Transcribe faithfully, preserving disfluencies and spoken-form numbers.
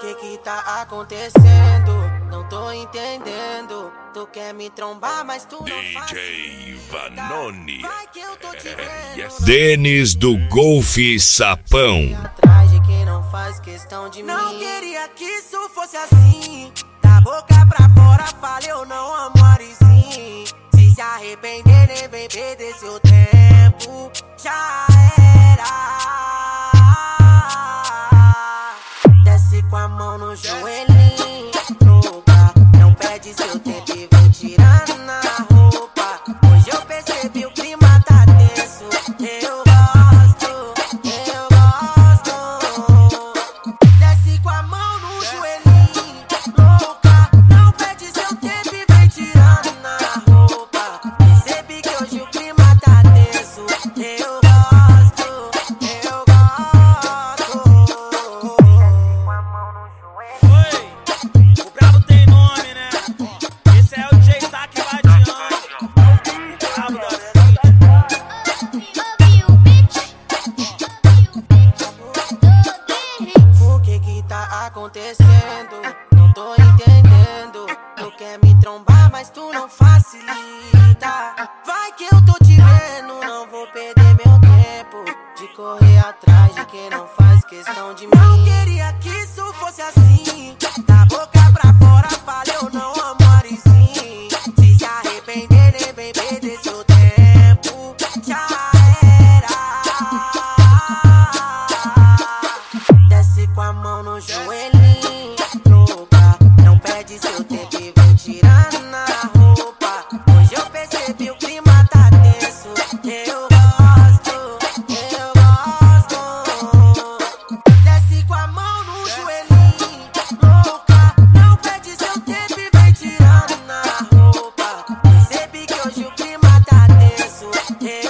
que que tá acontecendo? Não tô entendendo. Tu quer me trombar, mas tu não faz. D J Vanoni. Vai que eu tô te vendo. Yes. Denis do Golfe Sapão. Atrás de quem não faz questão de mim. Não queria que isso fosse assim. Da boca pra fora fala eu não amo Arisim. Se se arrepender nem vem perder seu tempo. Já era. Desce com a mão no joelhinho, louca. Não perde seu tempo e vem tirando na roupa. Hoje eu percebi o clima tá tenso. Eu gosto, eu gosto. Desce com a mão no joelhinho, louca. Não perde seu tempo e vem tirando na roupa. Percebi que hoje o clima tá tenso. Eu gosto, eu gosto. Oi, o brabo tem nome, né? Esse é o D J Taque Vadiano. Brabo da O que que tá acontecendo? Não tô entendendo. Tu quer me trombar, mas tu não facilita. Vai que eu tô te vendo, não vou perder meu tempo de correr atrás de quem não faz questão de mim. Não queria que isso fosse assim. Da boca pra fora fala eu não amo Arisim. Se se arrepender nem vem perder seu tempo. Já era. Desce com a mão no joelhinho, louca. Não perde seu tempo e vem tirando na roupa. Hoje eu percebi o clima tá tenso. Eu gosto, eu gosto. Desce com a mão no joelhinho, louca. Não perde seu tempo e vem tirando na roupa. Percebi que hoje o clima tá tenso.